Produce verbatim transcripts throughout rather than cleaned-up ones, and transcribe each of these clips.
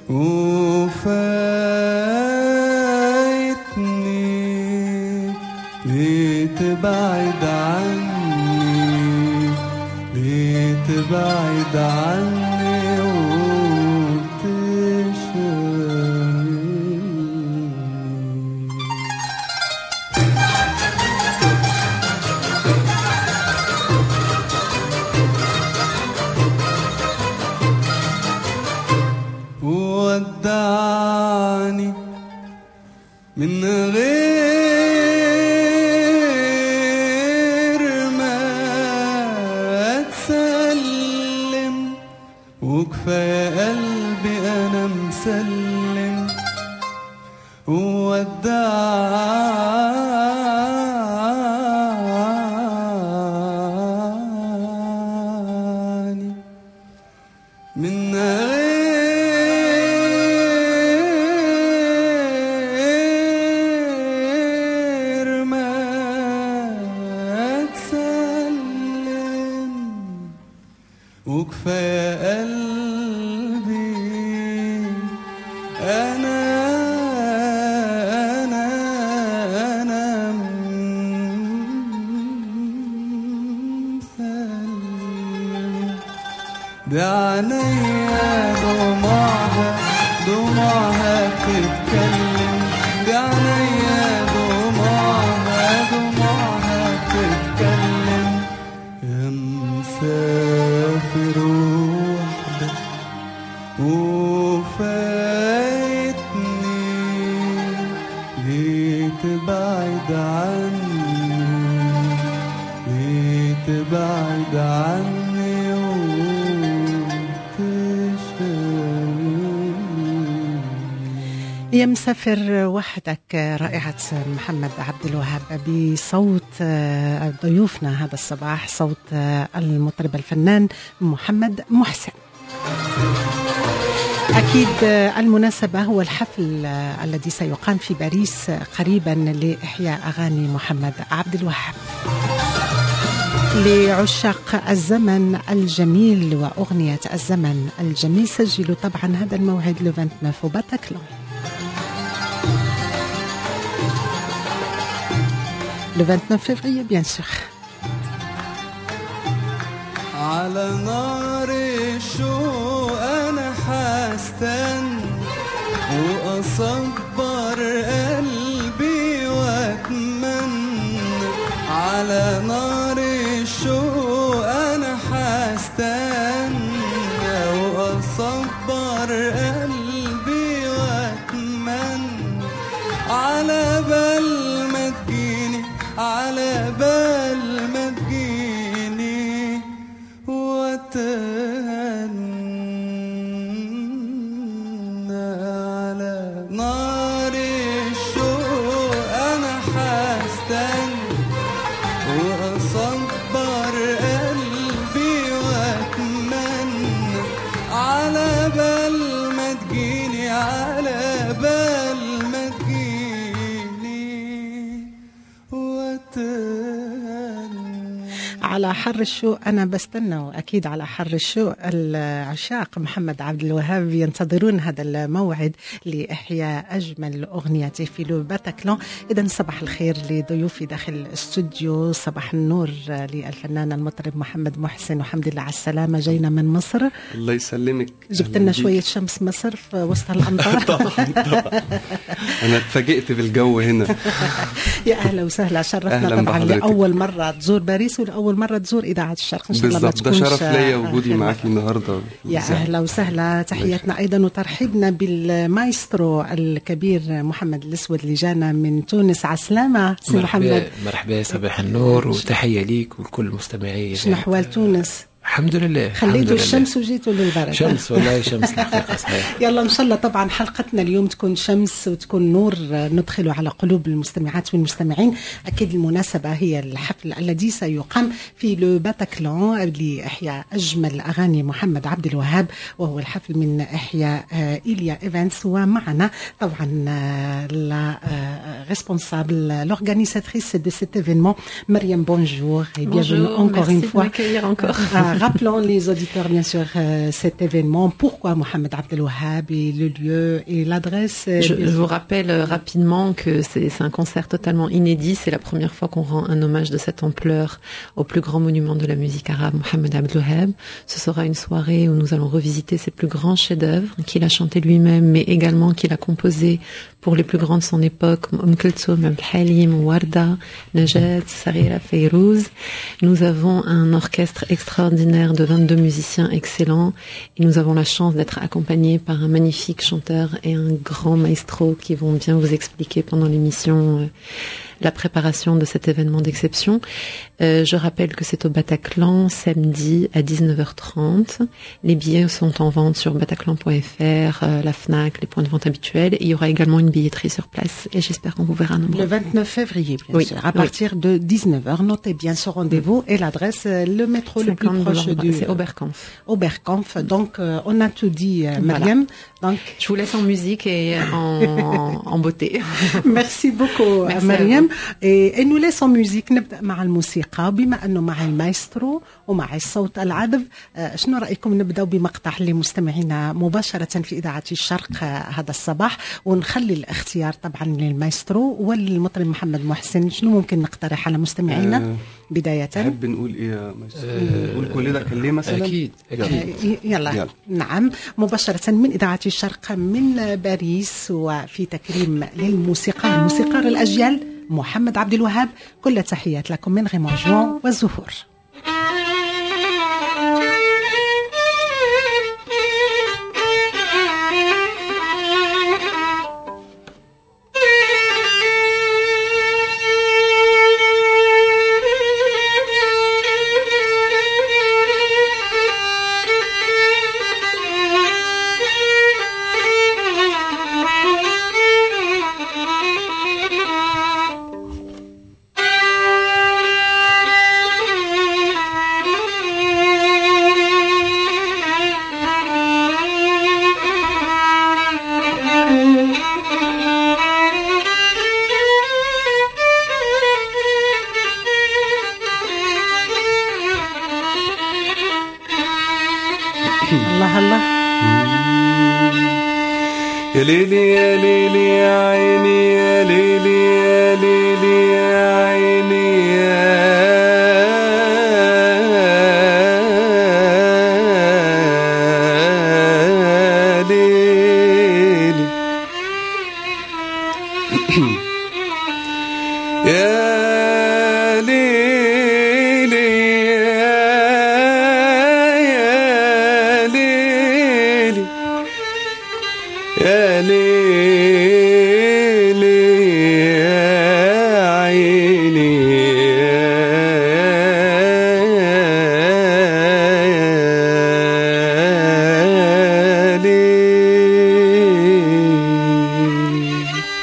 وفايتني ليه تبعد عني، ليه تبعد عني وتشغلني. ودعني من غير ما تسلم، وكفاية قلبي أنا مسلم. ودعني من غير ما تسلم، وكفاية قلبي أنا أنا أنا مسلم. دي عينيا دموعها دموعها بتتكلم، دي عينيا دموعها دموعها بتتكلم. يا مسافر وحدك وفايتني ليه تبعد عني، ليه تبعد عني يا مسافر وحدك، رائعة محمد عبد الوهاب بصوت ضيوفنا هذا الصباح، صوت المطرب الفنان محمد محسن. أكيد المناسبة هو الحفل الذي سيقام في باريس قريبا لإحياء أغاني محمد عبد الوهاب. لعشاق الزمن الجميل وأغنية الزمن الجميل سجلوا طبعا هذا الموعد لو تسعة وعشرين au Bataclan. Le vingt-neuf février, bien sûr. على نار الشوق أنا حستنى وأصبر قلبي وأتمنى. على نار الشوق أنا حستنى وأصبر قلبي وأتمنى. على بال ما تجيني، على بال ما تجيني وتهنى. على نار الشوق أنا حستنى وأصبر قلبي وأتمنى. على بال ما تجيني، على بال ما تجيني وتهنى. على حر الشوق أنا بستنى، وأكيد على حر الشوق العشاق محمد عبد الوهاب ينتظرون هذا الموعد لإحياء أجمل أغنيته في لو باتاكلان. إذن صباح الخير لضيوفي داخل الاستوديو، صباح النور للفنان المطرب محمد محسن، وحمد لله على السلامة. جينا من مصر. الله يسلمك. جبت لنا شوية شمس مصر في وسط الأمطار. طبعا طبعا أنا اتفاجئت بالجو هنا. يا أهلا وسهلا، شرفنا طبعا بحضرتك. لأول مرة تزور باريس ولأول مرة تزور إذاعة الشرق، إن شاء الله ما تكونش. ده شرف ليا وجودي معاكي النهاردة. يا أهلا وسهلا، تحياتنا أيضا وترحيبنا بالمايسترو الكبير محمد الأسود اللي جانا من تونس. عسلامة سي محمد. مرحبا، صباح النور وتحية ليك وكل مستمعي. شنو أحوال تونس؟ الحمد لله. خليتوا الشمس وجيتوا للبرد. شمس والله شمس الحقيقة صحيح. يلا إن شاء الله طبعا حلقتنا اليوم تكون شمس وتكون نور ندخله على قلوب المستمعات والمستمعين. أكيد المناسبة هي الحفل الذي سيقام في لو باتاكلان لإحياء أجمل أغاني محمد عبد الوهاب، وهو الحفل من إحياء إيليا إيفانس. ومعنا طبعا لا responsable, l'organisatrice de cet événement, Mariam. Bonjour et bienvenue encore une fois. Merci de m'accueillir encore. rappelons les auditeurs, bien sûr, euh, cet événement. Pourquoi Mohamed Abdel Wahab et le lieu et l'adresse? Je, je vous rappelle rapidement que c'est, c'est un concert totalement inédit. C'est la première fois qu'on rend un hommage de cette ampleur au plus grand monument de la musique arabe, Mohamed Abdel Wahab. Ce sera une soirée où nous allons revisiter ses plus grands chefs-d'œuvre qu'il a chanté lui-même, mais également qu'il a composé pour les plus grands de son époque, Umm Kulthum, Abd Halim, Warda, Najat, Sarira, Fayrouz. Nous avons un orchestre extraordinaire de vingt-deux musiciens excellents et nous avons la chance d'être accompagnés par un magnifique chanteur et un grand maestro qui vont bien vous expliquer pendant l'émission euh, la préparation de cet événement d'exception. Euh, je rappelle que c'est au Bataclan, samedi à dix-neuf heures trente. Les billets sont en vente sur bataclan point f r, euh, la Fnac, les points de vente habituels. Et il y aura également une billetterie sur place et j'espère qu'on vous verra nombreux. Le vingt-neuf février, bien oui, sûr, à partir oui. de dix-neuf heures. Notez bien ce rendez-vous et l'adresse, le métro le plus proche du... C'est Oberkampf. Oberkampf. Donc, euh, on a tout dit, euh, Mariam. Donc, je vous laisse en musique et en, en beauté. Merci beaucoup, Merci Mariam. Et, et nous laissons musique. نبدأ مع الموسيقى بما أنه مع المايسترو ومع الصوت العذب. شنو رأيكم نبدأ بمقطع لمستمعينا مباشرة في إذاعة الشرق هذا الصباح، ونخلي الاختيار طبعا للمايسترو والمطرب محمد محسن. شنو ممكن نقترح على مستمعينا أه بداية؟ نحب نقول إيه يا مايسترو؟ نقول كل ده كان ليه مثلا؟ أكيد أكيد. يلا. يلا نعم، مباشرة من إذاعة الشرق من باريس، وفي تكريم للموسيقار الموسيقار الأجيال محمد عبد الوهاب. كل تحيات لكم من غيمون جوان والزهور. الله الله. يا ليلي يا ليلي يا عيني يا ليلي يا ليلي يا عيني يا ليلي يا ليلي يا ليلي يا ليلي يا عيني يا ليلي.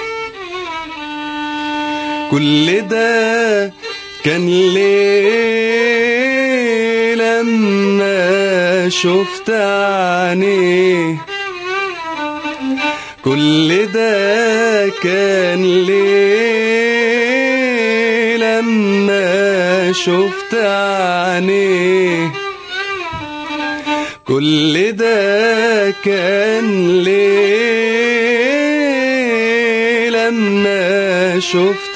كل ده كان ليه لما شفت عينيه، كل ده كان ليه لما شفت عينيه، كل ده كان ليه لما شفت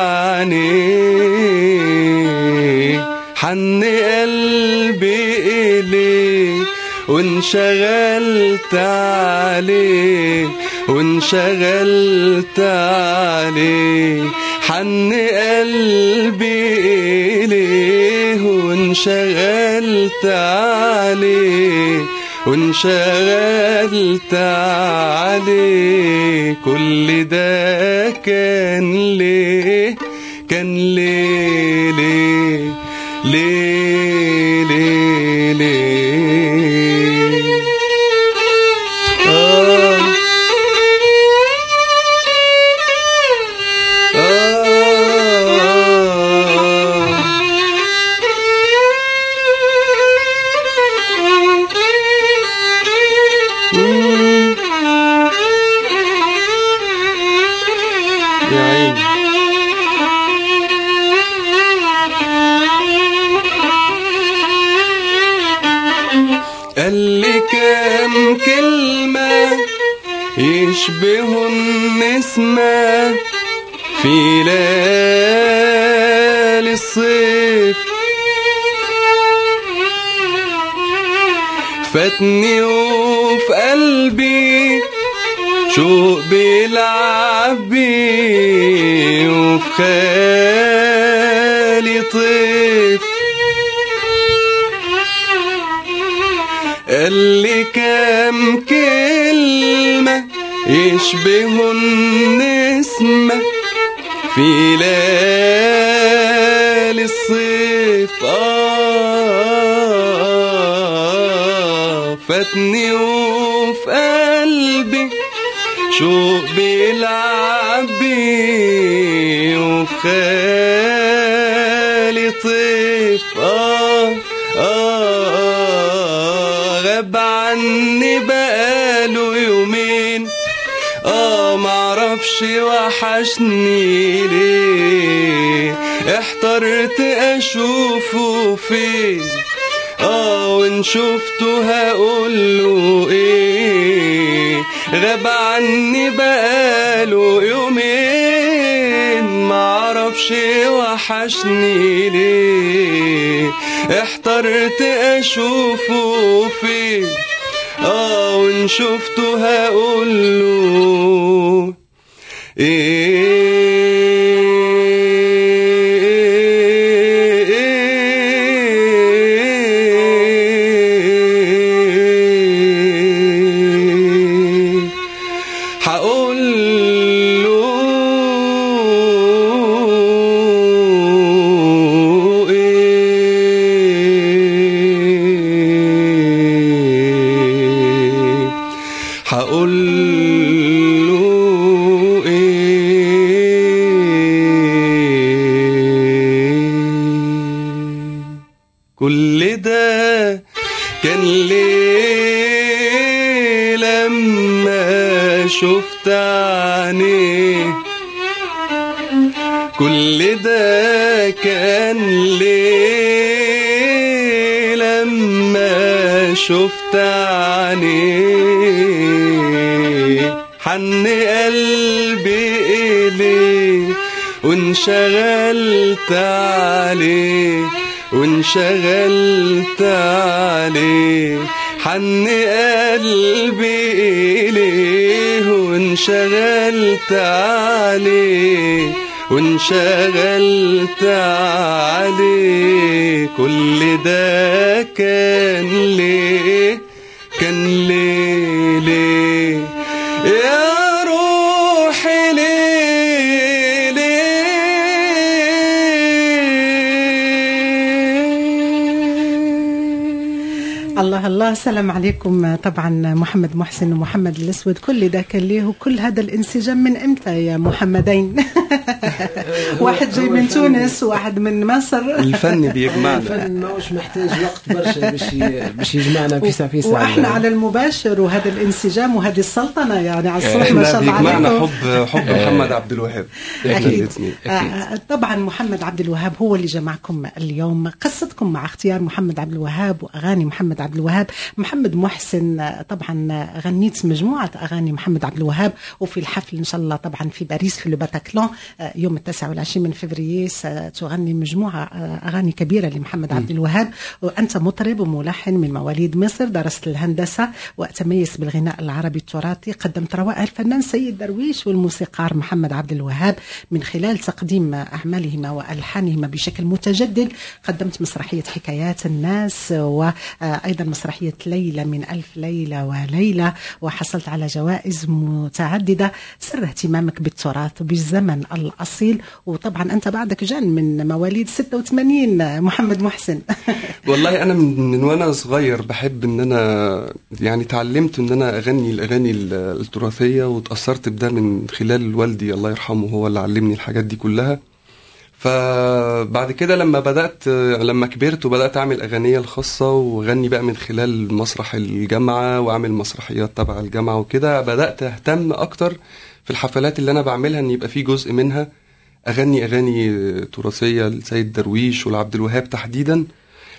عينيه. حن قلبي إليه وانشغلت عليه وانشغلت عليه. حن قلبي إليه وانشغلت عليه وانشغلت عليه. كل ده كان ليه كان ليه ليه ليه ليه ليه آه يا عيني يشبه النسمة في ليالي الصيف. فاتني وفي قلبي شوق بيلعب بي، وفي خيالي طيف. قال لي كام كلمة يشبه النسمة في ليالي الصيف. آه فاتني وفي قلبي شوق بيلعب بي، وفي خيالي طيف. آه آه غاب عني بقاله يومين، آه معرفش وحشني ليه. احترت أشوفه فين، آه وإن شفته هقوله إيه. غاب عني بقاله يومين، معرفش وحشني ليه. احترت أشوفه فين، آه وإن شفته هقوله إيه. كل ده كان ليه لما شفت عينيه. كل ده كان ليه لما شفت عينيه. حن قلبي إليه وانشغلت عليه، وانشغلت عليه. حن قلبي إليه وانشغلت عليه، وانشغلت عليه. كل ده كان ليه، كان ليه ليه يا روحي ليه ليه. الله الله، السلام عليكم. طبعا محمد محسن ومحمد الأسود، كل ده كان ليه، وكل هذا الانسجام من امتى يا محمدين؟ واحد جاي من تونس وواحد من مصر. الفن بيجمعنا، الفن ماهوش محتاج وقت برشا باش باش يجمعنا في ساعة في ساعة، واحنا على المباشر، وهذا الانسجام وهذه السلطنة يعني على الصوت ما شاء الله بيجمعنا عليكم. حب حب محمد عبد الوهاب. أكيد. أكيد. طبعا محمد عبد الوهاب هو اللي جمعكم اليوم. قصتكم مع اختيار محمد عبد الوهاب وأغاني محمد عبد الوهاب. محمد محسن طبعا غنيت مجموعة أغاني محمد عبد الوهاب، وفي الحفل إن شاء الله طبعا في باريس في الباتاكلون يوم التاسع والعشرين من فبراير ستغني مجموعة أغاني كبيرة لمحمد عبد الوهاب. وأنت مطرب وملحن من مواليد مصر، درست الهندسة وتميز بالغناء العربي التراثي. قدمت روائع الفنان سيد درويش والموسيقار محمد عبد الوهاب من خلال تقديم أعمالهما وألحانهما بشكل متجدد. قدمت مسرحية حكايات الناس، وأيضا مسرحية ليلة من ألف ليلة وليلة، وحصلت على جوائز متعددة. سر اهتمامك بالتراث وبالزمن الأصيل، وطبعا أنت بعدك جان من مواليد ستة وثمانين محمد محسن. والله أنا من, من وأنا صغير بحب إن أنا يعني تعلمت إن أنا أغني الأغاني التراثية، وتأثرت بده من خلال والدي الله يرحمه، هو اللي علمني الحاجات دي كلها. فبعد كده لما بدأت لما كبرت وبدأت أعمل أغنية الخاصة وغني بقى من خلال مسرح الجامعة وأعمل مسرحيات تبع الجامعة وكده، بدأت أهتم أكتر في الحفلات اللي أنا بعملها إن يبقى في جزء منها أغني أغاني تراثية لسيد درويش والعبد الوهاب تحديدا.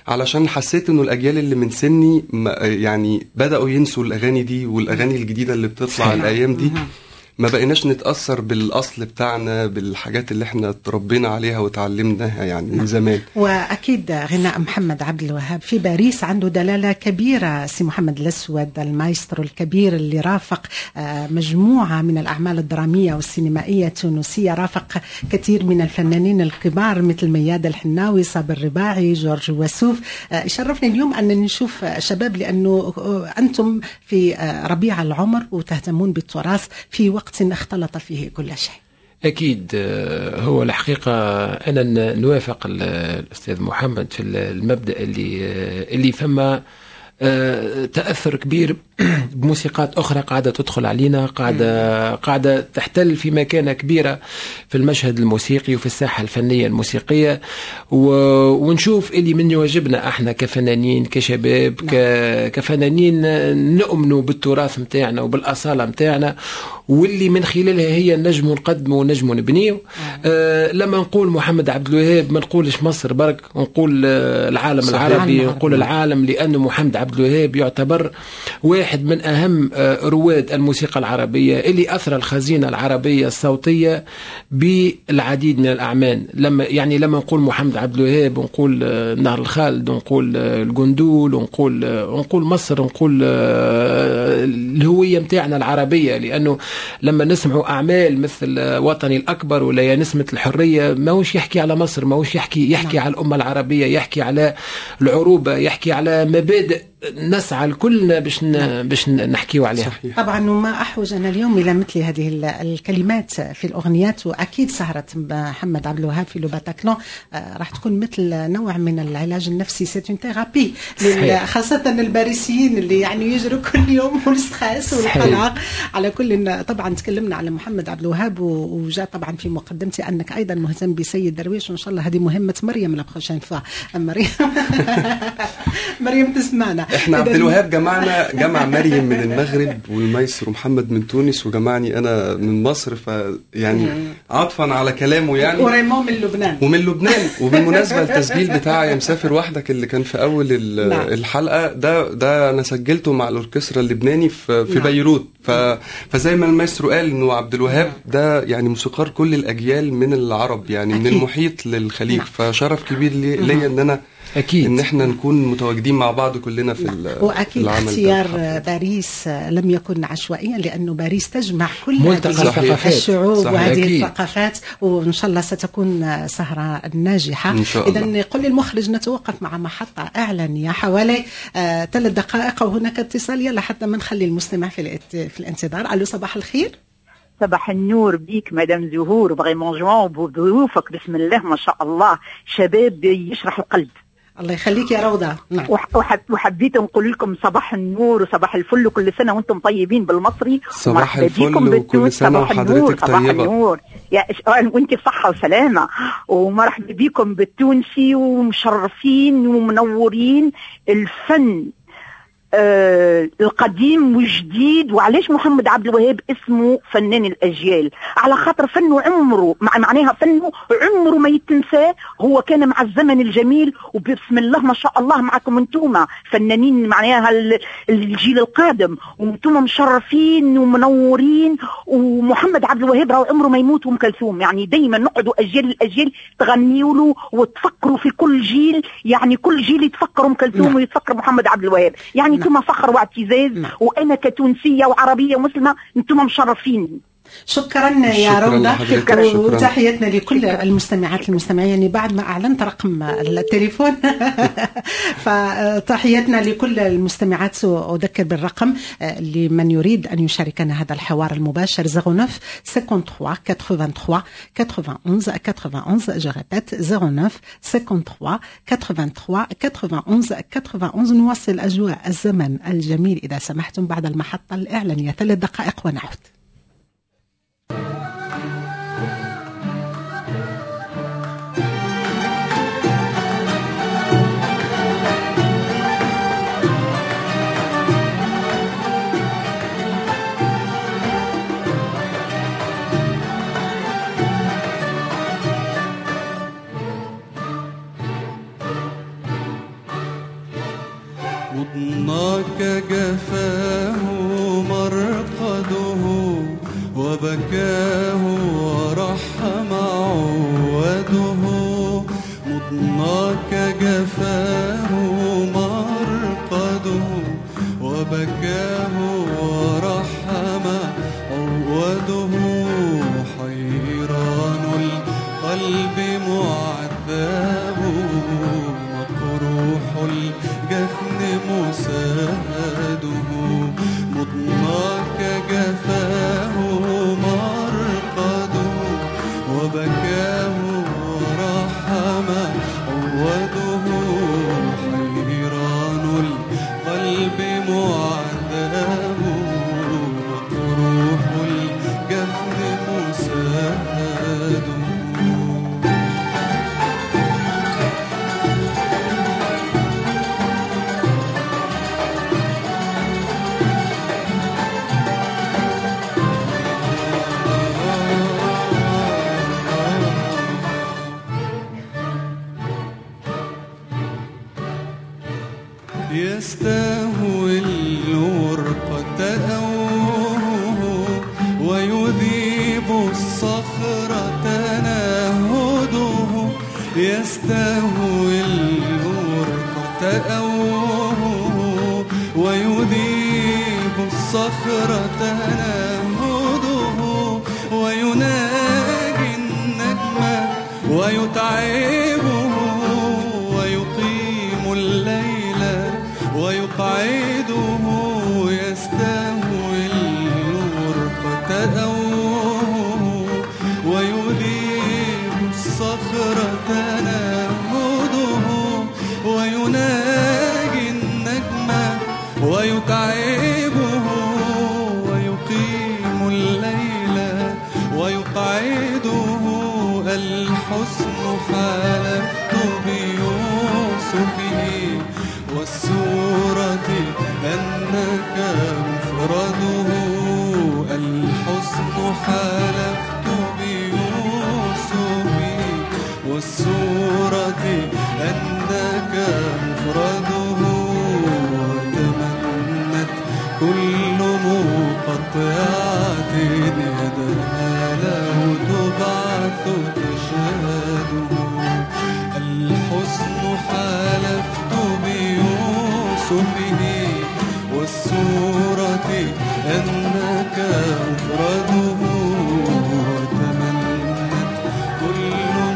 علشان حسيت انه الاجيال اللي من سني يعني بداوا ينسوا الاغاني دي، والاغاني الجديده اللي بتطلع الايام دي ما بقيناش نتأثر بالأصل بتاعنا، بالحاجات اللي احنا تربينا عليها وتعلمناها يعني من زمان. وأكيد غناء محمد عبد الوهاب في باريس عنده دلالة كبيرة. سي محمد الأسود المايسترو الكبير اللي رافق مجموعة من الأعمال الدرامية والسينمائية التونسية، رافق كثير من الفنانين الكبار مثل مياد الحناوي، صابر الرباعي، جورج وسوف. يشرفني اليوم أن نشوف شباب، لأنه أنتم في ربيع العمر وتهتمون بالتراث في وقت اختلط فيه كل شيء. أكيد. هو الحقيقة أنا نوافق الأستاذ محمد في المبدأ اللي اللي فما تأثر كبير بموسيقات أخرى قاعدة تدخل علينا، قاعدة قاعدة تحتل في مكانة كبيرة في المشهد الموسيقي وفي الساحة الفنية الموسيقية، ونشوف اللي من واجبنا احنا كفنانين كشباب كفنانين نؤمنوا بالتراث متاعنا وبالأصالة متاعنا، واللي من خلالها هي نجم نقدمه ونجم نبنيه. آه لما نقول محمد عبد الوهاب ما نقولش مصر برك، ونقول العالم العربي، نقول العالم، لأنه محمد عبد الوهاب يعتبر واحد من أهم رواد الموسيقى العربية اللي أثر الخزينة العربية الصوتية بالعديد من الأعمال. لما يعني لما نقول محمد عبد الوهاب ونقول نهر الخالد، ونقول الجندول، ونقول ونقول مصر، ونقول الهوية متاعنا العربية، لأنه لما نسمعوا أعمال مثل وطني الأكبر ولا يا نسمة الحرية ما هوش يحكي على مصر، ما هوش يحكي يحكي على الأمة العربية، يحكي على العروبة، يحكي على مبادئ نسعى الكلنا باش باش نحكيوا عليها. صحيح. طبعا وما احوج انا اليوم الى مثل هذه الكلمات في الاغنيات، واكيد سهره محمد عبد الوهاب في لو باتاكلون راح تكون مثل نوع من العلاج النفسي، سيت اون ثيرابي، خاصه الباريسيين اللي يعني يجروا كل يوم والستريس والقلق. على كل طبعا تكلمنا على محمد عبد الوهاب، وجاء طبعا في مقدمتي انك ايضا مهتم بسيد درويش، وان شاء الله هذه مهمه مريم لا بروشين فوا. مريم مريم تسمعنا. احنا عبد الوهاب جمعنا جمع مريم من المغرب والميسر ومحمد من تونس وجمعني انا من مصر، فيعني عطفا على كلامه يعني. وريمون من لبنان ومن لبنان. وبالمناسبه التسجيل بتاع يا مسافر وحدك اللي كان في اول الحلقه ده ده انا سجلته مع الاوركسترا اللبناني في في بيروت. فزي ما المايسترو قال انه عبد الوهاب ده يعني موسيقار كل الاجيال من العرب، يعني من المحيط للخليج. فشرف كبير ليا ان انا أكيد إن إحنا نكون متواجدين مع بعض كلنا في العمل. وأكيد اختيار باريس لم يكن عشوائيا، لأنه باريس تجمع كل هذه الشعوب وهذه الثقافات، وإن شاء الله ستكون سهرة ناجحة. إذن قل للمخرج نتوقف مع محطة إعلانية حوالي آه ثلاث دقائق، وهناك اتصال يلا حتى ما نخلي المستمع في في الانتظار. ألو صباح الخير. صباح النور بيك مدام زهور، فريمون جوان بضيوفك بسم الله ما شاء الله، شباب يشرح القلب. الله يخليك يا روضة. نعم. وحبيت نقول لكم صباح النور وصباح الفل، وكل سنة وانتم طيبين بالمصري. صباح الفل وكل سنة وحضرتك طيبة. صباح النور يا وانت بصحة وسلامة، ومرحبا بكم بالتونسي، ومشرفين ومنورين الفن آه القديم والجديد. وعلاش محمد عبد الوهاب اسمه فنان الأجيال؟ على خاطر فنه عمره مع معناها فنه عمره ما يتنسى، هو كان مع الزمن الجميل، وبسم الله ما شاء الله معكم انتوما فنانين معناها الجيل القادم، وانتوما مشرفين ومنورين. ومحمد عبد الوهاب راهو عمره ما يموت وام كلثوم، يعني دايما نقعدوا أجيال الأجيال تغنيوا له وتفكروا في كل جيل، يعني كل جيل يتفكر ام كلثوم ويتفكر محمد عبد الوهاب، يعني انتم فخر واعتزاز. وانا كتونسيه وعربيه ومسلمه انتم مشرفين. شكرا يا روضة، وتحياتنا لكل المستمعات المستمعين. يعني بعد ما أعلنت رقم التليفون فتحياتنا لكل المستمعات، وأذكر بالرقم لمن يريد أن يشاركنا هذا الحوار المباشر صفر تسعة ثلاثة وثمانين ثمانية وثمانين تسعة وثمانين ثمانية وثمانين. جو ريبيت صفر تسعة ثلاثة ثمانين ثمانية وثمانين. نواصل أجواء الزمن الجميل إذا سمحتم بعد المحطة الإعلانية. ثلاث دقائق ونعود. وبكاه ورحم عوده مضناك جفاه مرقده وبكاه ورحم عوده حيران القلب معذاب مقروح الجفن مساده مضناك جفاه مرقده وبكاه ورحم عوده حيران القلب معذاب مقروح الجفن مساده يستهوي الورقة أوه ويذيب الصخر تنهده يستهوي الورقة أوه ويذيب الصخر تنهده ويناجي النجم ويتعبه ويقيم الليل ويقعده يستهوي الغرفة أوه ويذيب الصخر تنهده ويناجي النجم ويتعبه ويقيم الليل ويقعده الحسن حالفت بيوسفه والسورة أنك مفرده الحسن حالفت بيوسف والسورة أنك مفرده وتمنت كل مقطعات يدها له تبعث تشهده الحسن حالفت بيوسفه والسورة أنك مفرده وتمنت كل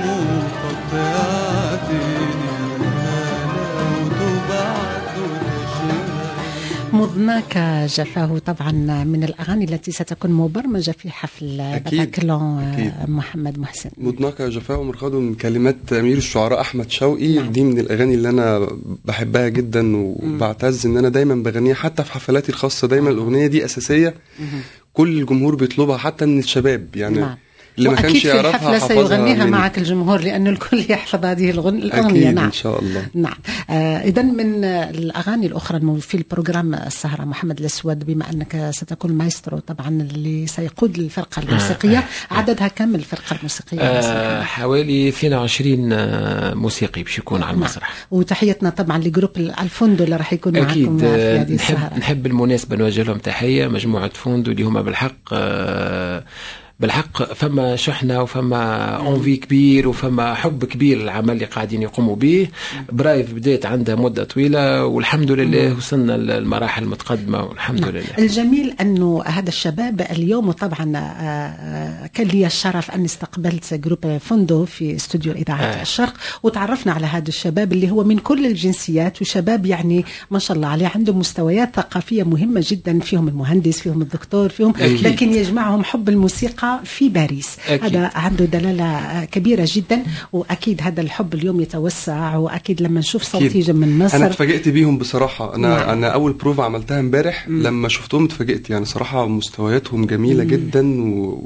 مقطعات يدها له تبعث تشهده مضناك جفاه طبعا من الأغاني التي ستكون مبرمجة في حفل باتاكلون محمد محسن. مضناك جفاه مرقده من كلمات أمير الشعراء أحمد شوقي. نعم. دي من الأغاني اللي أنا بحبها جدا وبعتز إن أنا دايما بغنيها حتى في حفلاتي الخاصة. دايما الأغنية دي أساسية كل الجمهور بيطلبها حتى من الشباب يعني. نعم. اللي ما كانش يعرفها حفلة سيغنيها معك الجمهور لأن الكل يحفظ هذه الأغنية. أكيد. نعم. إن شاء الله. نعم. آه إذا من الأغاني الأخرى في البروجرام السهرة محمد الأسود بما أنك ستكون مايسترو طبعا اللي سيقود الفرقة الموسيقية. آه. عددها كم الفرقة الموسيقية؟ آه حوالي اثنين وعشرين موسيقي باش يكون على المسرح. نعم. وتحيتنا طبعا لجروب الفوندو اللي راح يكون معكم في هذه السهرة. نحب, نحب بالمناسبة نوجه لهم تحية مجموعة فوندو اللي هما بالحق آه بالحق فما شحنة وفما أنفي كبير وفما حب كبير للعمل اللي قاعدين يقوموا به. برايف بدأت عندها مدة طويلة والحمد لله وصلنا للمراحل المتقدمة والحمد نعم. لله. الجميل أنه هذا الشباب اليوم وطبعا كان لي الشرف أن استقبلت جروب فوندو في استوديو إذاعة آه. الشرق وتعرفنا على هذا الشباب اللي هو من كل الجنسيات وشباب يعني ما شاء الله عليه عندهم مستويات ثقافية مهمة جدا فيهم المهندس فيهم الدكتور فيهم أكيد. لكن يجمعهم حب الموسيقى في باريس. أكيد. هذا عنده دلالة كبيرة جدا وأكيد هذا الحب اليوم يتوسع وأكيد لما نشوف صوت يجي من مصر. أنا اتفاجئت بيهم بصراحة. أنا نعم. أنا أول بروفا عملتها امبارح لما شفتهم اتفاجئت يعني صراحة مستوياتهم جميلة مم. جدا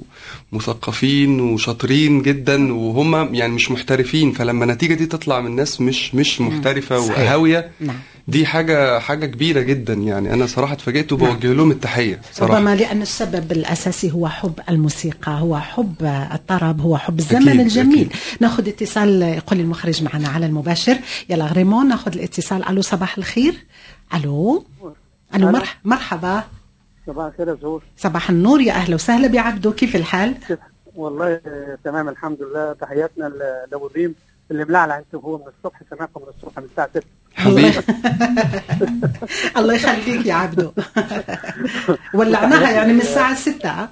ومثقفين وشاطرين جدا وهم يعني مش محترفين فلما النتيجة دي تطلع من ناس مش مش محترفة وهاوية نعم. دي حاجة حاجة كبيرة جدا يعني. أنا صراحة اتفاجئت وبوجه نعم. لهم التحية صراحة. ربما لأن السبب الأساسي هو حب الموسيقى هو حب الطرب هو حب الزمن أكيد. الجميل. أكيد. ناخذ اتصال يقول المخرج معنا على المباشر. يلا غريمون ناخذ الاتصال. ألو صباح الخير. ألو ألو مرح مرحبا. صباح الخير يا زهور. صباح النور، يا أهلا وسهلا بعبدو، كيف الحال؟ والله تمام الحمد لله. تحياتنا لأبو دريم اللي ملعلع انت هو من الصبح، سمعكم من الصبح من الساعة ستة. حبيبي الله يخليك يا عبدو. ولعناها يعني من الساعة ستة.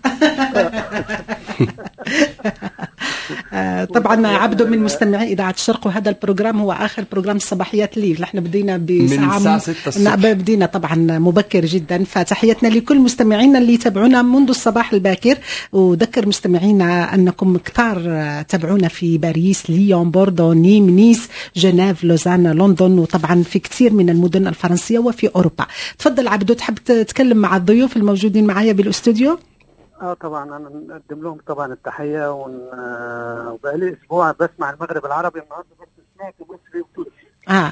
طبعا عبدو من مستمعي إذاعة الشرق، وهذا البروجرام هو آخر بروجرام الصباحيات ليل. نحن بدينا بساعة من الساعة ستة الصبح، بدينا طبعا مبكر جدا. فتحياتنا لكل مستمعينا اللي يتابعونا منذ الصباح الباكر، وذكر مستمعينا أنكم كثار تابعونا في باريس، ليون، بوردو، نيم، نيس، جنيف، لوزان، لندن، وطبعا في كثير من المدن الفرنسية وفي أوروبا. تفضل عبدو، تحب تتكلم مع الضيوف الموجودين معايا بالاستوديو؟ اه طبعا انا نقدم لهم طبعا التحيه، وبقالي اسبوع بسمع المغرب العربي، النهارده بس سمعت مصري وتونسي. اه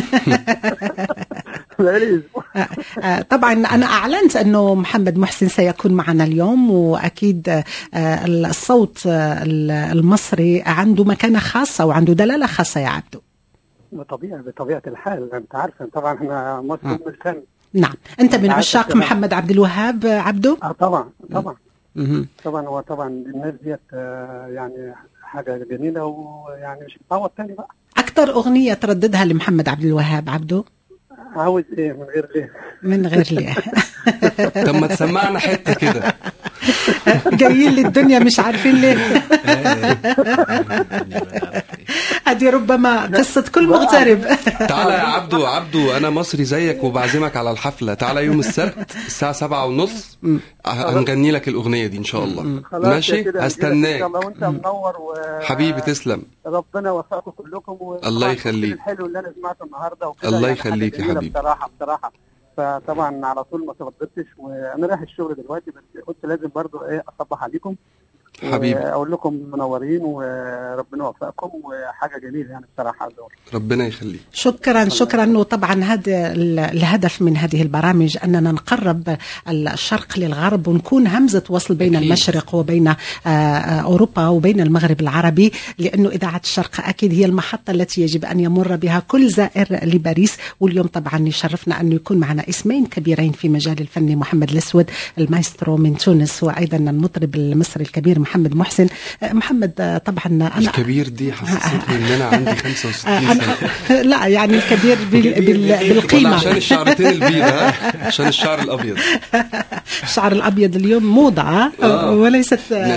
بقالي اسبوع. آه. آه. طبعا انا اعلنت انه محمد محسن سيكون معنا اليوم، واكيد آه الصوت آه المصري عنده مكانه خاصه وعنده دلاله خاصه يا عبدو. بطبيعه بطبيعه الحال، انت عارفه طبعا احنا مصر من الفن. نعم، انت من عشاق محمد عبد الوهاب عبدو؟ اه طبعا طبعا م- طبعا وطبعا الناس ديت يعني حاجه جميله، ويعني مش هتعوض تاني بقى. اكثر اغنيه ترددها لمحمد عبد الوهاب عبدو؟ عاوز ايه من غير ليه؟ من غير ليه. طب ما تسمعنا حته كده. جايين للدنيا مش عارفين ليه. هذه ربما قصة كل مغترب. تعالى يا عبدو، عبدو انا مصري زيك وبعزمك على الحفله. تعالى يوم السبت الساعه سبعة ونص هنغني لك الاغنيه دي ان شاء الله. ماشي، هستناك. وانت منور و... حبيبي تسلم. ربنا يوفقكم كلكم و... الله يخليك. الحلو اللي انا سمعته النهارده وكده. الله يعني يخليك يا حبيبي. بصراحه بصراحه فطبعا على طول ما ترددتش، وانا رايح الشغل دلوقتي، بس قلت لازم برضو ايه اصبح عليكم حبيبي، اقول لكم منورين وربنا يوفقكم، وحاجه جميله يعني بصراحه. ربنا يخليك. شكرا شكرا. وطبعا هذا الهدف من هذه البرامج اننا نقرب الشرق للغرب، ونكون همزه وصل بين أكيد. المشرق وبين اوروبا وبين المغرب العربي، لانه اذاعه الشرق اكيد هي المحطه التي يجب ان يمر بها كل زائر لباريس. واليوم طبعا يشرفنا انه يكون معنا اسمين كبيرين في مجال الفن، محمد الاسود المايسترو من تونس، وايضا المطرب المصري الكبير محمد محسن. محمد طبعا انا الكبير دي حسستني ان انا عندي خمسة وستين سنة. لا يعني الكبير بالقيمه، عشان الشعرتين البيض، عشان الشعر الابيض. الشعر الابيض اليوم موضه آه. وليست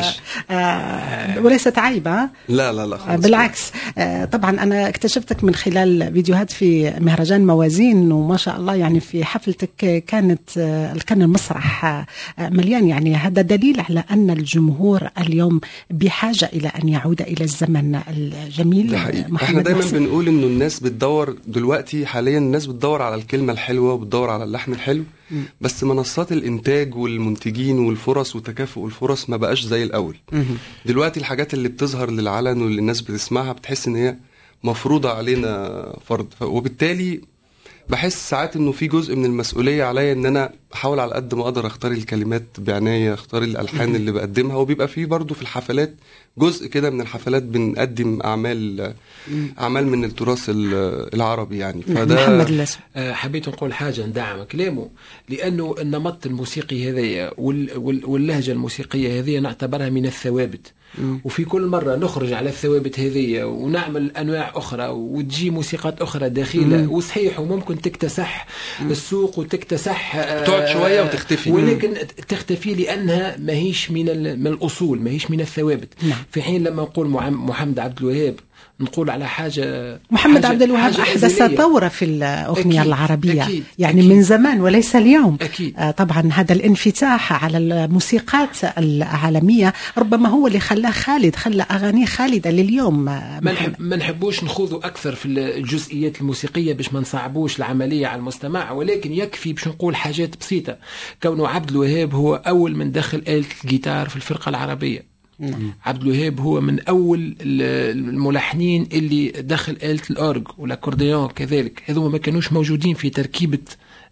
آه وليست عيبه. لا لا لا بالعكس. آه طبعا انا اكتشفتك من خلال فيديوهات في مهرجان موازين، وما شاء الله يعني في حفلتك كانت آه كان المسرح آه مليان. يعني هذا دليل على ان الجمهور اليوم بحاجه الى ان يعود الى الزمن الجميل. احنا دايما بنقول انه الناس بتدور دلوقتي حاليا، الناس بتدور على الكلمه الحلوه وبتدور على اللحن الحلو، م. بس منصات الانتاج والمنتجين والفرص وتكافؤ الفرص ما بقاش زي الاول. م. دلوقتي الحاجات اللي بتظهر للعلن واللي الناس بتسمعها بتحس ان هي مفروضه علينا فرض، وبالتالي بحس ساعات انه في جزء من المسؤوليه عليا ان انا احاول على قد ما اقدر اختار الكلمات بعنايه، اختار الالحان اللي بقدمها. وبيبقى فيه برضو في الحفلات جزء كده من الحفلات بنقدم اعمال اعمال من التراث العربي يعني. فده محمد حبيت نقول حاجه ندعم كلامه، لانه النمط الموسيقي هذا واللهجه الموسيقيه هذه نعتبرها من الثوابت، وفي كل مرة نخرج على الثوابت هذه ونعمل أنواع أخرى وتجي موسيقات أخرى داخلة، وصحيح وممكن تكتسح مم. السوق وتكتسح تقعد شوية وتختفي، ولكن مم. تختفي لأنها ماهيش من, من الأصول، ماهيش من الثوابت. نعم. في حين لما نقول محمد عبد الوهاب نقول على حاجة محمد حاجة عبد الوهاب أحدث ثورة في الأغنية أكيد العربية أكيد يعني أكيد من زمان وليس اليوم. أكيد. آه طبعا هذا الانفتاح على الموسيقات العالمية ربما هو اللي خلاه خالد، خلى أغانيه خالدة لليوم. ما نحب ما نحبوش نخوضوا أكثر في الجزئيات الموسيقية باش ما نصعبوش العملية على المستمع، ولكن يكفي باش نقول حاجات بسيطة. كونه عبد الوهاب هو أول من دخل آلة الجيتار في الفرقة العربية. مم. عبد الوهاب هو من أول الملحنين اللي دخل آلة الأورج والأكورديون كذلك، هذوما ما كانوش موجودين في تركيبة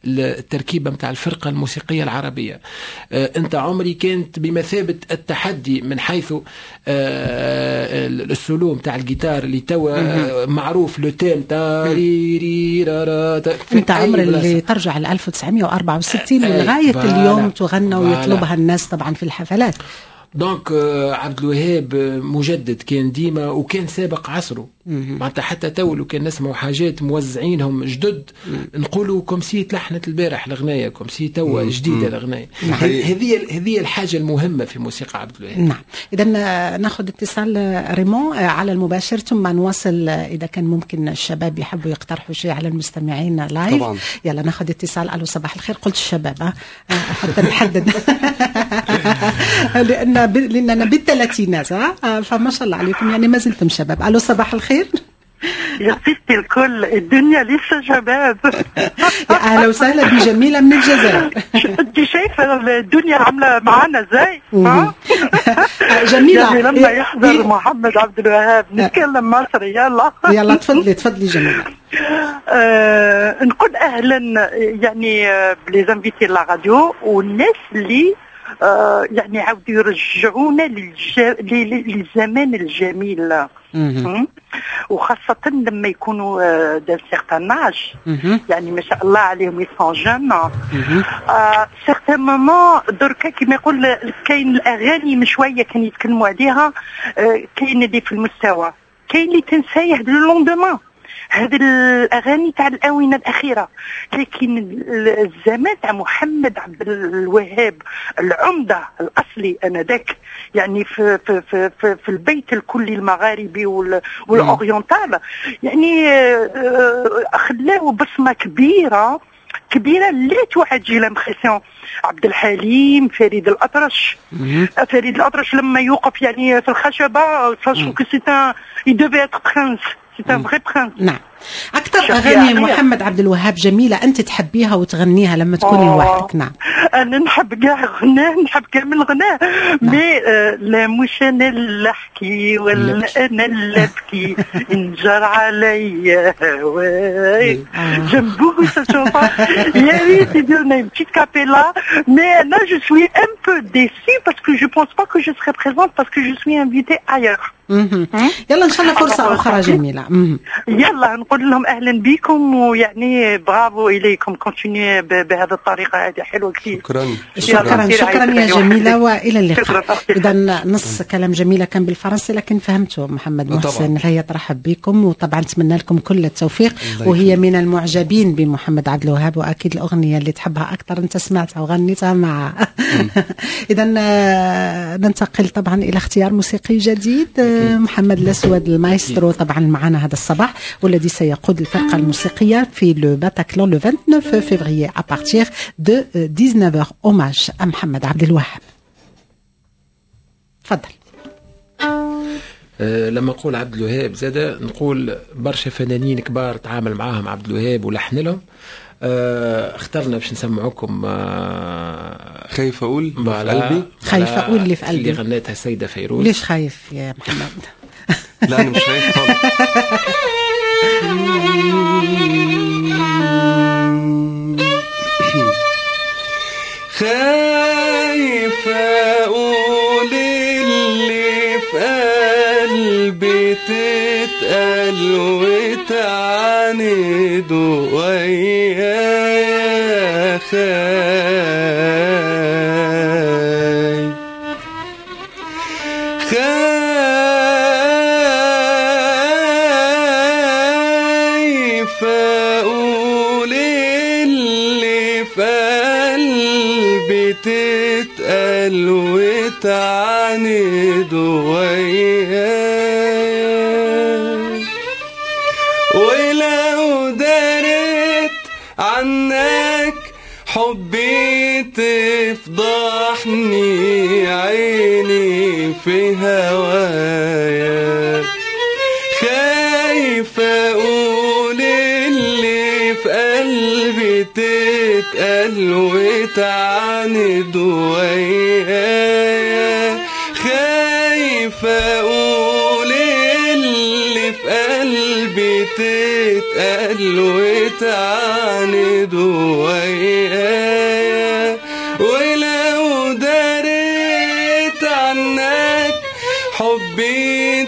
التركيبة متاع الفرقة الموسيقية العربية. أنت عمري كانت بمثابة التحدي من حيث السولو متاع الجيتار اللي توا معروف لو تيم أنت عمر اللي ترجع ل ألف وتسعمائة وأربعة وستين ولغاية اليوم تغنى ويطلبها الناس طبعا في الحفلات. دونك عبد الوهاب مجدد كان ديما وكان سابق عصره. معناتها حتى تو لو كان نسمعوا حاجات موزعينهم جدد نقولوا كوم سي تلحنت البارح الغنايه، كوم سي تو جديده الغنايه. هذه هذه الحاجه المهمه في موسيقى عبد الوهاب. نعم. اذا ناخذ اتصال ريمون على المباشر ثم نواصل اذا كان ممكن الشباب يحبوا يقترحوا شيء على المستمعين لايف. طبعا. يلا ناخذ اتصال. الو صباح الخير. قلت الشباب حتى نحدد لان لاننا بالثلاثينات فما شاء الله عليكم يعني ما زلتم شباب. الو صباح الخير. يا ستي الكل الدنيا لسه شباب. يا اهلا وسهلا بجميله من الجزائر. انت شايفه الدنيا عامله معانا ازاي؟ جميله يعني لما يحضر محمد عبد الوهاب نتكلم مصري. يلا يلا تفضلي تفضلي جميله. آه نقول اهلا يعني بليزانفيتي لا راديو والناس اللي آه يعني عاودوا يرجعونا للج... للزمان الجميل. وخاصة لما يكونوا دان سيغتان اج يعني ما شاء الله عليهم يسون جون. سيغتان مومون دركا كيما يقول كاين الاغاني من شويه كان يتكلموا عليها، كاين اللي في المستوى، كاين اللي تنسايه لو لوندومان. هذه الاغاني تاع الاونه الاخيره، لكن الزمان تاع محمد عبد الوهاب العمده الاصلي انذاك يعني في في في في, في البيت الكلي المغاربي والاورينتال يعني خلاو بصمه كبيره كبيره لا توحد لامبرسيون. عبد الحليم، فريد الأطرش. فريد الأطرش لما يوقف يعني في الخشبه ساشو كو سي ان il devait être prince. C'est un vrai prince. نعم. أكثر أغاني محمد عبد الوهاب جميلة أنت تحبيها وتغنيها لما تكوني لوحدك؟ نعم. أنا نحب كاع غناه، نحب كامل غناه، مي لا مش أنا اللي أحكي ولا أنا اللي أبكي انجر عليا هواي جنبوه ساشوفا يا ريت يديرنا une petite capella. Mais là je suis un peu déçue parce que je pense pas que je serai présente parce que je suis invitée ailleurs. يلا إن شاء الله فرصة أخرى جميلة. يلا نقول لهم أهلا بكم ويعني برافو إليكم، كونتينيو بهذه الطريقة هذه حلوة كثير. شكرا شكرا شكرا يا جميلة وإلى اللقاء. إذا نص كلام جميلة كان بالفرنسي لكن فهمته محمد محسن. هي ترحب بكم وطبعا نتمنى لكم كل التوفيق، وهي من المعجبين بمحمد عبد الوهاب وأكيد الأغنية اللي تحبها أكثر أنت سمعتها وغنيتها معها. إذا ننتقل طبعا إلى اختيار موسيقي جديد. محمد الأسود المايسترو طبعا معنا هذا الصباح والذي سيقود الفرقة الموسيقية في لو باتاكلون لو vingt-neuf février à partir de dix-neuf heures. hommage à محمد عبد الوهاب. تفضل. أه لما نقول عبد الوهاب زاده نقول برشا فنانين كبار تعامل معاهم عبد الوهاب ولحن لهم. أه اخترنا باش نسمعوكم أه خايف اقول في قلبي. خايف اقول اللي في قلبي اللي غنتها السيده فيروز. ليش خايف يا محمد؟ لا انا مش خايف خالص. خايف اقول اللي في قلبي تتقل وتعاند ويايا خايف خايف اقول اللي في قلبي تتقل وتعاند ويايا، ولو دارت عنك حبي تفضحني عيني في هوايا. خايف اقول اللي في قلبي تتقل وتعاند ويايا، خايف اقول اللي في قلبي قلبي تتقل وتعاند ويايا، ولو دريت عنك حبي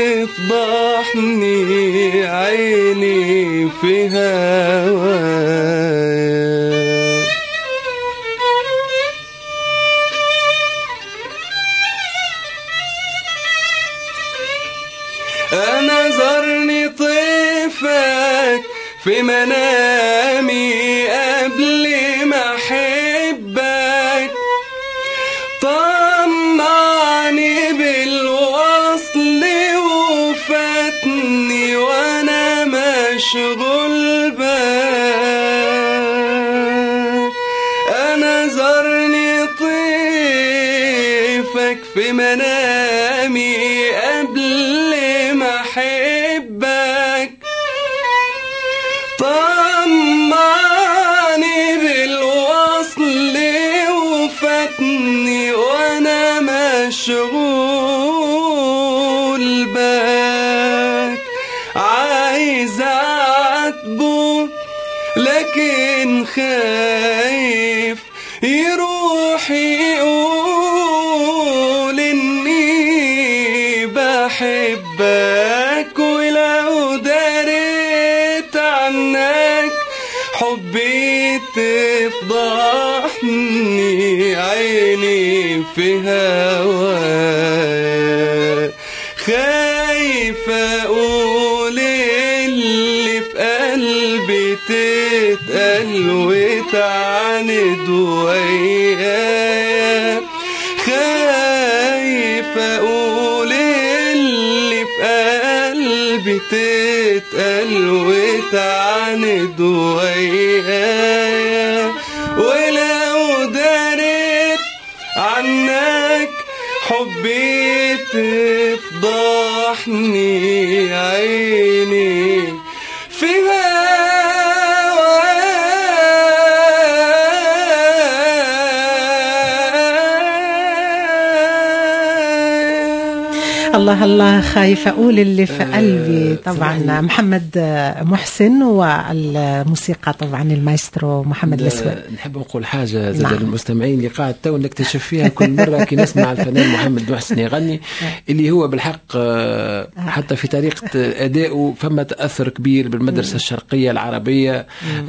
تفضحني عيني في هوايا. أنا زرني طيفك في منامي قبل ما أحبك، طمعني بالوصل وفاتني وأنا مشغول بك. أنا زرني طيفك في منامي قبل ما أحبك، طمعني بالوصل وفاتني وأنا مشغول بك. عايز أعاتبه لكن خايف يروح يقول إني بحبك، ولو دريت عنك حبي تفضحني عيني في هوايا. خايف أقول اللي في قلبي تتقل وتعاند ويايا، خايف أقول اللي في قلبي تتقل وتعاند ويايا، ولو دريت عنك حبي تفضحني عيني في الله الله. خايفة أقول اللي في قلبي. طبعا محمد محسن، والموسيقى طبعا المايسترو محمد الأسود. نحب نقول حاجة زاد نعم. المستمعين اللي قاعد تو نكتشف فيها كل مرة كي نسمع الفنان محمد محسن يغني، اللي هو بالحق حتى في طريقة أدائه فما تأثر كبير بالمدرسة الشرقية العربية.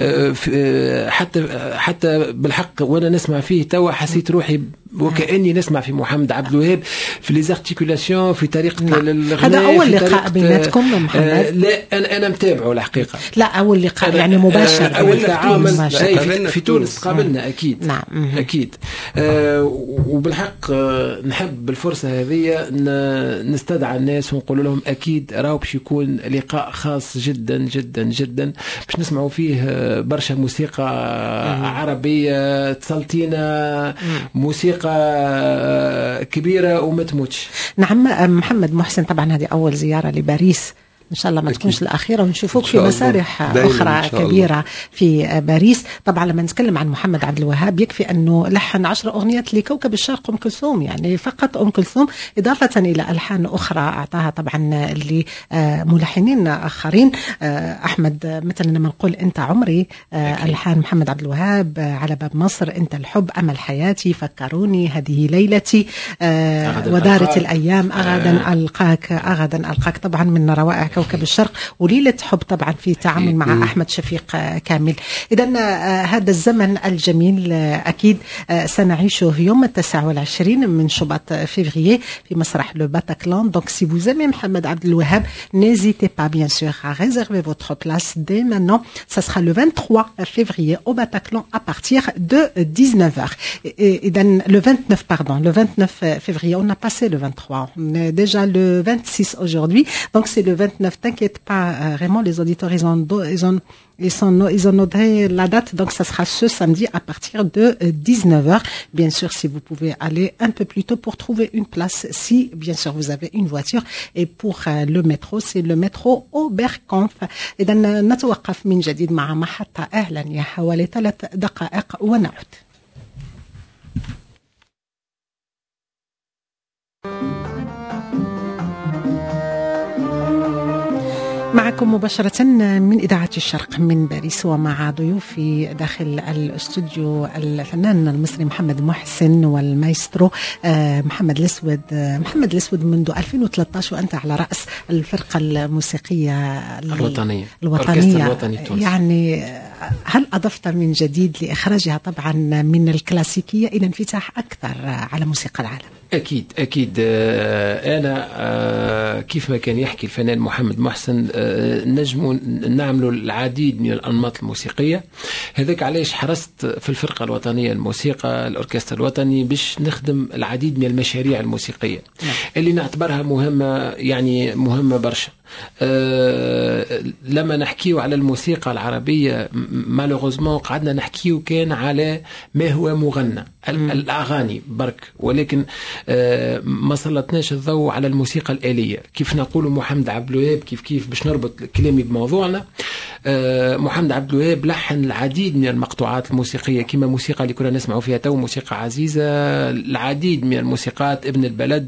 حتى حتى بالحق وأنا نسمع فيه تو حسيت روحي وكأني نسمع في محمد عبد الوهاب في لي زارتيكولاسيون، في طريقة نعم. الغناء. هذا أول لقاء بيناتكم محمد؟ آه لا أنا أنا متابعه الحقيقة. لا أول لقاء يعني مباشر. آه أول تعامل في, في تونس قابلنا أكيد. نعم أكيد. آه وبالحق آه نحب بالفرصة هذه نستدعى الناس ونقول لهم أكيد راهو باش يكون لقاء خاص جدا جدا جدا باش نسمعوا فيه برشا موسيقى عربية تسلطينا، موسيقى كبيرة وما تموتش. نعم محمد محسن، طبعا هذه أول زيارة لباريس، إن شاء الله ما تكونش الأخيرة، ونشوفوك في مسارح أخرى كبيرة في باريس. طبعا لما نتكلم عن محمد عبد الوهاب يكفي أنه لحن عشر أغنيات لكوكب الشرق أم كلثوم، يعني فقط أم كلثوم، إضافة إلى ألحان أخرى أعطاها طبعا لملحنين آخرين. أحمد مثلا لما نقول أنت عمري، ألحان محمد عبد الوهاب، على باب مصر، أنت الحب، أمل حياتي، فكروني، هذه ليلتي، ودارت الأيام، أغدا ألقاك، أغدا ألقاك، طبعا من روائع كوكب الشرق، وليلة حب طبعا في تعامل مع أحمد شفيق كامل. إذن هذا الزمن الجميل أكيد سنعيشه يوم التاسع والعشرين من شباط فيفريي في مسرح لو باتاكلان. Donc si vous aimez Mohamed Abdel Wahab, n'hésitez pas bien sûr à réserver votre place dès maintenant. Ça sera le vingt-trois février au Bataclan à partir de dix-neuf heures. Et, et dans le vingt-neuf, pardon, le vingt-neuf février, on a passé le vingt-trois, on est déjà le vingt-six aujourd'hui, donc c'est le vingt-neuf. T'inquiète pas, vraiment les auditeurs ils ont ils ont Ils, sont, ils ont noté la date, donc ça sera ce samedi à partir de dix-neuf heures. Bien sûr, si vous pouvez aller un peu plus tôt pour trouver une place, si bien sûr vous avez une voiture. Et pour le métro, c'est le métro Oberkampf. إذا نتوقف من جديد مع محطة أهلا يا حوالي ثلاث دقائق ونعود. معكم مباشرة من إذاعة الشرق من باريس، ومع ضيوفي داخل الاستوديو الفنان المصري محمد محسن والمايسترو محمد الأسود. محمد الأسود، منذ ألفين وثلاثة عشر وأنت على رأس الفرقة الموسيقية الوطنية الوطنية الوطني التونسي. يعني هل أضفت من جديد لإخراجها طبعا من الكلاسيكية إلى انفتاح أكثر على موسيقى العالم؟ أكيد أكيد. أنا كيف ما كان يحكي الفنان محمد محسن، نجم نعملوا العديد من الأنماط الموسيقية. هذاك علاش حرصت في الفرقة الوطنية الموسيقى الأوركسترا الوطني باش نخدم العديد من المشاريع الموسيقية اللي نعتبرها مهمة، يعني مهمة برشا. أه لما نحكيو على الموسيقى العربية مالوغوزمون قعدنا نحكيو كان على ما هو مغنى الأغاني برك، ولكن أه ما سلطناش الضوء على الموسيقى الآلية. كيف نقول محمد عبد الوهاب، كيف كيف باش نربط كلامي بموضوعنا، أه محمد عبد الوهاب لحن العديد من المقطوعات الموسيقية كما موسيقى اللي كنا نسمعوا فيها تو، موسيقى عزيزة، العديد من الموسيقات، ابن البلد،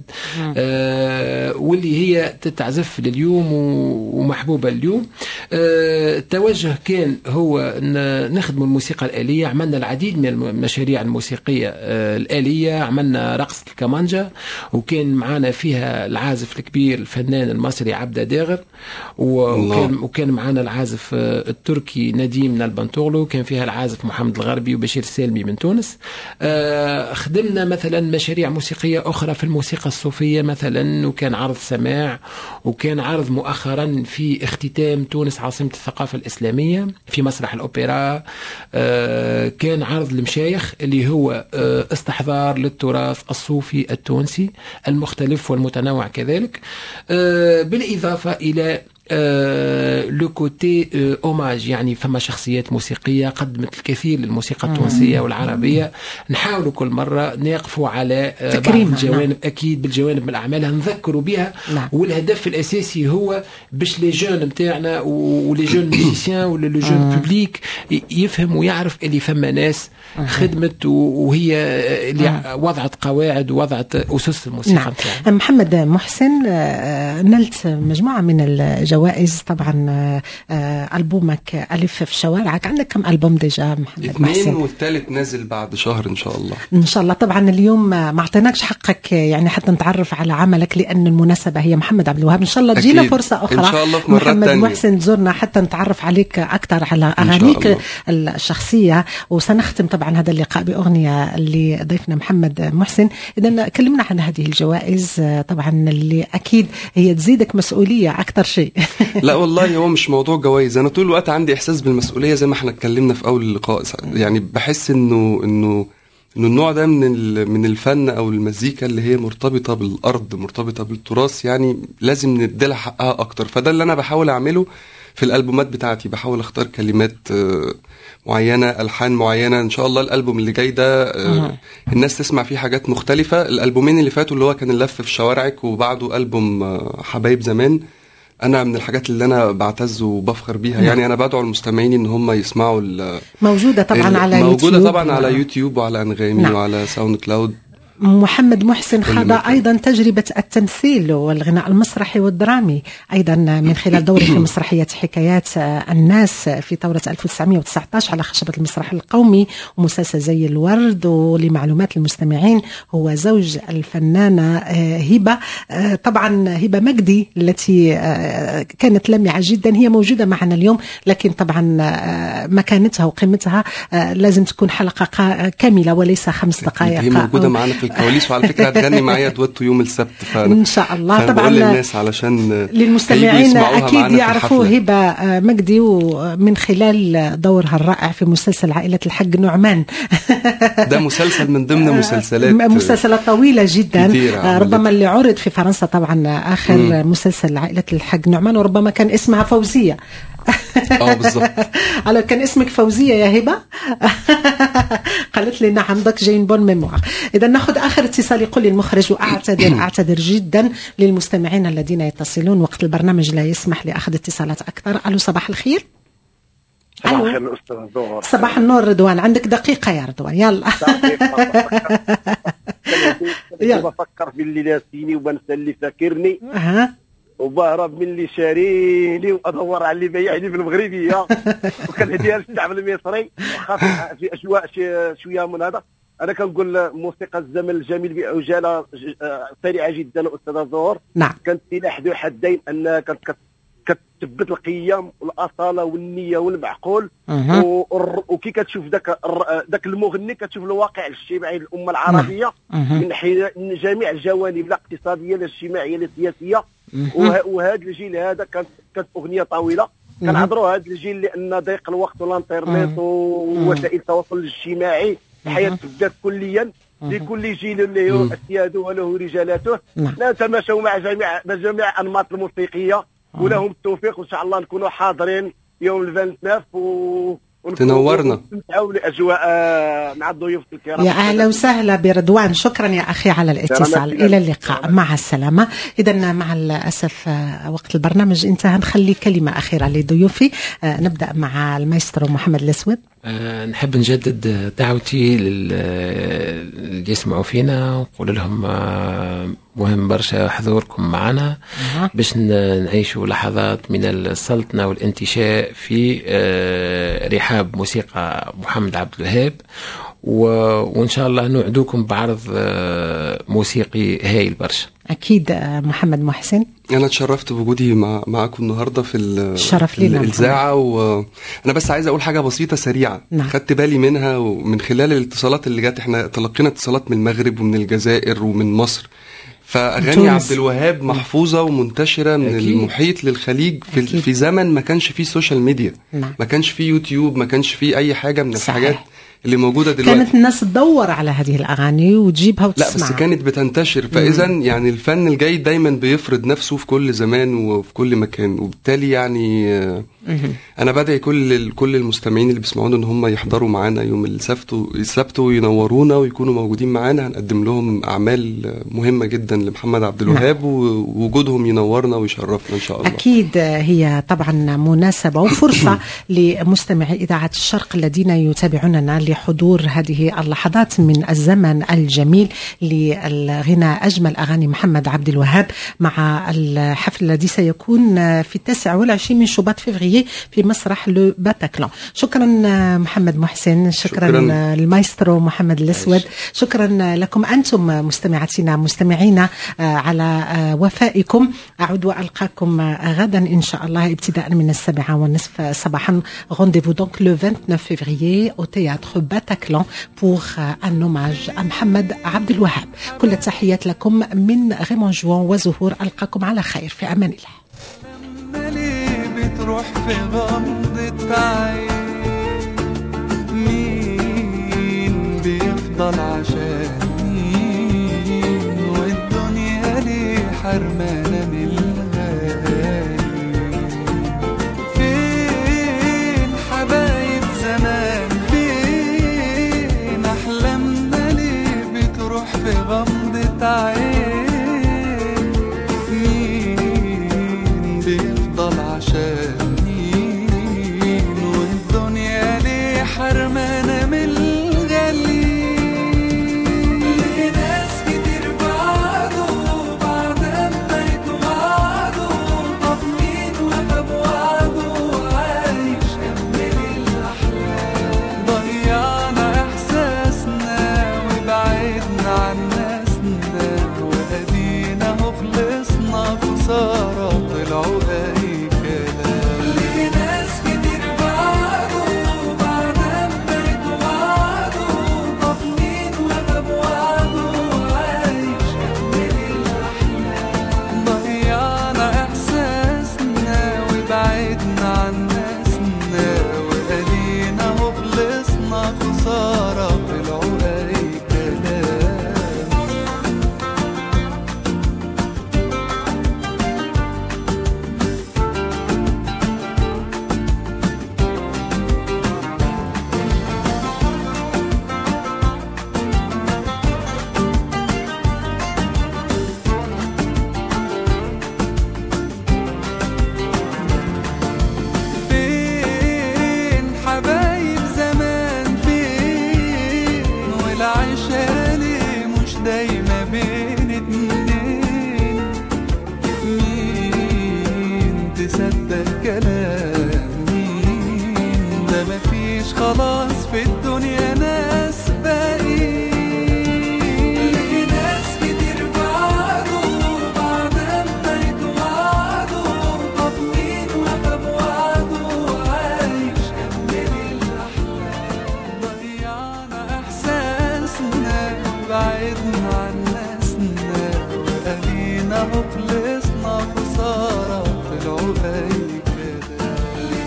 أه واللي هي تتعزف لليوم ومحبوبة اليوم. أه التوجه كان هو نخدم الموسيقى الآلية. عملنا العديد من المشاريع الموسيقية أه الآلية، عملنا رقص الكمانجا وكان معنا فيها العازف الكبير الفنان المصري عبدة داغر، وكان, وكان معنا العازف التركي نديم نالبانتوغلو، كان فيها العازف محمد الغربي وبشير السالمي من تونس. أه خدمنا مثلا مشاريع موسيقية أخرى في الموسيقى الصوفية مثلا، وكان عرض سماع، وكان عرض مؤخرا في اختتام تونس عاصمة الثقافة الإسلامية في مسرح الأوبرا. آه كان عرض المشايخ اللي هو آه استحضار للتراث الصوفي التونسي المختلف والمتنوع كذلك، آه بالإضافة إلى آه لو كوتي آه اوماج، يعني فما شخصيات موسيقية قدمت الكثير للموسيقى التونسية والعربية. نحاولوا كل مرة نقفوا على آه بعض الجوانب، نعم. أكيد بالجوانب من الأعمال نذكروا بها، نعم. والهدف الأساسي هو باش لي جون نتاعنا ولي جون ميوزيسيان ولا لي جون بوبليك يفهم ويعرف اللي فما ناس خدمت وهي اللي وضعت قواعد ووضعت أسس الموسيقى. نعم. محمد محسن، نلت مجموعة من الجوائز طبعا. ألبومك ألف في شوارعك، عندك كم ألبوم ديجا محمد اثنين محسن؟ اثنين والثالث نازل بعد شهر إن شاء الله. إن شاء الله. طبعا اليوم ما اعطيناكش حقك يعني حتى نتعرف على عملك، لأن المناسبة هي محمد عبد الوهاب. إن شاء الله تجينا فرصة أخرى إن شاء الله في مرة محمد تانية. محسن تزورنا حتى نتعرف عليك أكثر على أغانيك الشخصية. وسنختم طبعا هذا اللقاء بأغنية اللي ضيفنا محمد محسن. إذا كلمنا عن هذه الجوائز طبعا اللي أكيد هي تزيدك مسؤولية أكثر شيء. لا والله هو مش موضوع جوائز، أنا طول الوقت عندي إحساس بالمسؤولية زي ما احنا اتكلمنا في أول اللقاء. يعني بحس إنه إنه إنه النوع ده من من الفن أو المزيكا اللي هي مرتبطة بالأرض، مرتبطة بالتراث، يعني لازم نديلها حقها أكتر. فده اللي أنا بحاول أعمله في الألبومات بتاعتي، بحاول أختار كلمات معينة، ألحان معينة. إن شاء الله الألبوم اللي جاي ده أه. الناس تسمع فيه حاجات مختلفة. الألبومين اللي فاتوا اللي هو كان اللف في شوارعك وبعده ألبوم حبايب زمان، أنا من الحاجات اللي أنا بعتز وبفخر بيها. م. يعني أنا بدعو المستمعين إن هم يسمعوا موجودة طبعا على موجودة يوتيوب، موجودة طبعا على يوتيوب وعلى أنغامي نعم. وعلى ساوند كلاود. محمد محسن خاض أيضا تجربة التمثيل والغناء المسرحي والدرامي أيضا من خلال دوره في مسرحية حكايات الناس في ثورة ألف وتسعمائة وتسعة عشر على خشبة المسرح القومي، ومسلسل زي الورد. ولمعلومات المستمعين هو زوج الفنانة هبة، طبعا هبة مجدي التي كانت لمعة جدا. هي موجودة معنا اليوم، لكن طبعا مكانتها وقيمتها لازم تكون حلقة كاملة وليس خمس دقائق. هي موجودة معنا في الكواليس، وعلى فكرة هتغني معايا دوتو يوم السبت. إن شاء الله. طبعا للناس علشان للمستمعين أكيد يعرفوا هبة مجدي ومن خلال دورها الرائع في مسلسل عائلة الحج نعمان. ده مسلسل من ضمن مسلسلات مسلسلات طويلة جدا، ربما اللي عرض في فرنسا طبعا آخر م. مسلسل عائلة الحج نعمان، وربما كان اسمها فوزية. اه بالضبط. على كان اسمك فوزية يا هبة؟ قالت لي نعم ضك جاين بون ميموار. إذا ناخذ آخر اتصال. يقول لي المخرج، وأعتذر أعتذر جدا للمستمعين الذين يتصلون وقت البرنامج لا يسمح لأخذ اتصالات أكثر. ألو صباح الخير. صباح الخير أستاذ رضوان. صباح النور رضوان، عندك دقيقة يا رضوان يلا. يلا بفكر في اللي ناسيني وبنسى اللي فاكرني. أها وبهرب من اللي شاريني وادور على اللي بايعني في المغربيه وكنهديها للشعب المصري وخاصه في اجواء شويه من هذا. انا كنقول موسيقى الزمن الجميل بعجاله سريعه جدا استاذ زهور. نعم. كانت سلاح ذو حدين انها كانت كتثبت القيم والاصاله والنيه والمعقول وكي كتشوف ذاك ذاك المغني كتشوف الواقع الاجتماعي للامه العربيه من من جميع الجوانب لا اقتصاديه لا اجتماعيه لا سياسيه. وهذا الجيل هذا كانت كانت اغنيه طويله كنعذروا هذا الجيل لان ضيق الوقت والانترنت ووسائل التواصل الاجتماعي الحياه تبدات كليا لكل جيل له اسياده وله رجالاته. نتماشوا مع جميع مع جميع انماط الموسيقيه ولهم التوفيق وان شاء الله نكونوا حاضرين يوم الثلاثين و تنورنا نستمتعوا بالاجواء مع الضيوف الكرام. يا اهلا وسهلا برضوان، شكرا يا اخي على الاتصال. الى اللقاء، مع السلامه. اذا مع الاسف وقت البرنامج انتهى، نخلي كلمه اخيره لضيوفي. نبدا مع المايسترو محمد الاسود. أه نحب نجدد دعوتي اللي يسمعوا فينا ونقول لهم مهم برشا حضوركم معنا أه. باش نعيشوا لحظات من السلطنة والانتشاء في أه رحاب موسيقى محمد عبد الوهاب، وإن شاء الله نوعدوكم بعرض أه موسيقي هايل برشا. أكيد. محمد محسن، أنا تشرفت بوجودي مع معكم النهاردة في الشرف لنا الإذاعة، وأنا بس عايز أقول حاجة بسيطة سريعة. نعم. خدت بالي منها ومن خلال الاتصالات اللي جات، إحنا تلقينا اتصالات من المغرب ومن الجزائر ومن مصر، فأغاني عبد الوهاب محفوظة ومنتشرة من أكيد. المحيط للخليج في, في زمن ما كانش فيه سوشيال ميديا. نعم. ما كانش فيه يوتيوب، ما كانش فيه أي حاجة من صحيح. الحاجات اللي موجودة دلوقتي. كانت الناس تدور على هذه الأغاني وتجيبها وتسمعها. لا بس كانت بتنتشر، فإذا يعني الفن الجيد دايما بيفرض نفسه في كل زمان وفي كل مكان، وبالتالي يعني أنا بدعي كل كل المستمعين اللي بيسمعونا إن هم يحضروا معانا يوم السبت السبت وينورونا ويكونوا موجودين معانا. هنقدم لهم أعمال مهمة جدا لمحمد عبد الوهاب، ووجودهم ينورنا ويشرفنا إن شاء الله. أكيد. هي طبعا مناسبة وفرصة لمستمعي إذاعة الشرق الذين يتابعوننا لحضور هذه اللحظات من الزمن الجميل للغناء أجمل أغاني محمد عبد الوهاب، مع الحفل الذي سيكون في التاسع والعشرين من شباط فبراير في مسرح لو باتاكلان. شكرا محمد محسن، شكرا, شكرا. المايسترو محمد الاسود، شكرا لكم أنتم مستمعاتنا مستمعينا على وفائكم. أعود وألقاكم غدا إن شاء الله ابتداء من السابعة والنصف صباحا. Rendez-vous donc le vingt-neuf février au théâtre Bataclan pour un hommage à محمد عبد الوهاب. كل التحيات لكم من غيمون جوان وزهور. ألقاكم على خير، في أمان الله. تروح في غمضة عين، مين بيفضل عشان مين، والدنيا ليه حرمانة من الغالي. فين حبايب زمان، فين أحلامنا ليه بتروح في غمضة عين، مين بيفضل عشان حرمانة من الغالي. لناس كتير بعده بعد ما يكون يصدق كلام مين؟ ده مفيش خلاص في الدنيا ناس باقيين. في ناس كتير بعدوا بعد ما يتوعدوا، طب مين وفى بوعده عايش كمل الأحلام؟ ضيعنا إحساسنا بعدنا عن ناسنا، وأدينا خلصنا خسارة طلعوا أي